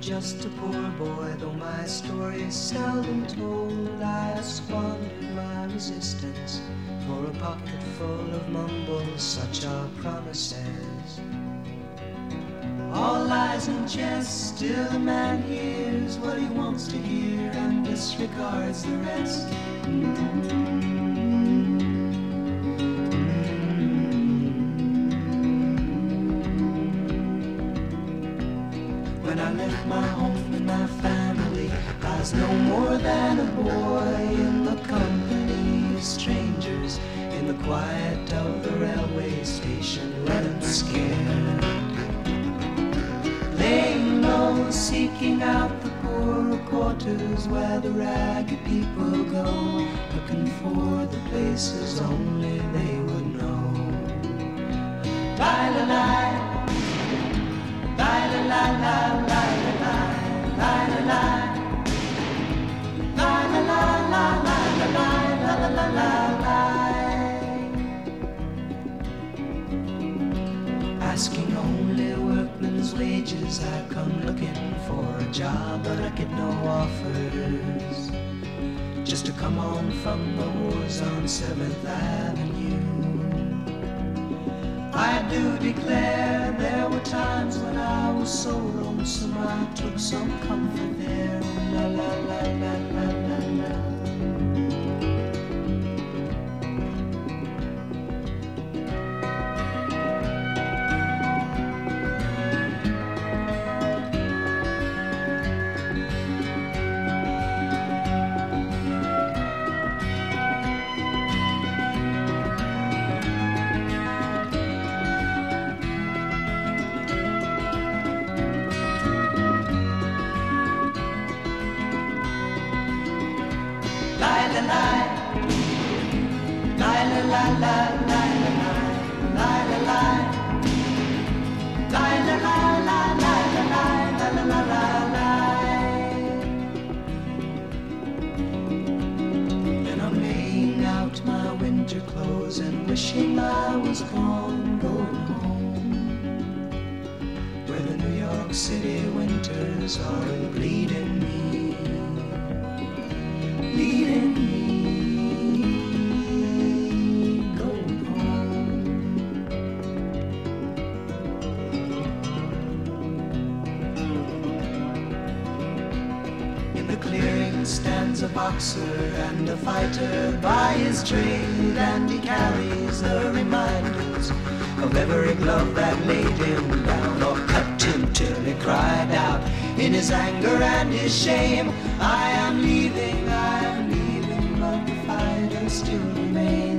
just a poor boy, though my story is seldom told. I squandered my resistance for a pocket full of mumbles, such are promises. All lies and jest, still a man hears what he wants to hear and disregards the rest. When I left my home and my family, I was no more than a boy in the company of strangers, in the quiet of the railway station, running scared, laying low, seeking out the poorer quarters where the ragged people go, looking for the places only they would know. Lie, lie, lie. Lie, lie, lie, lie, lie, lie, lie, lie. Lie, lie, lie, lie, lie, lie, lie, lie, lie. Asking only workmen's wages, I come looking for a job, but I get no offers. Just to come on from the wars on 7th Avenue. I do declare there were times when I was so lonesome I took some comfort there. La la la la la la la. And I'm laying out my winter clothes and wishing I was gone, going home, where the New York City winters are bleeding me, bleeding me. Stands a boxer and a fighter by his trade, and he carries the reminders of every glove that laid him down or cut him till he cried out in his anger and his shame, I am leaving, but the fighter still remains.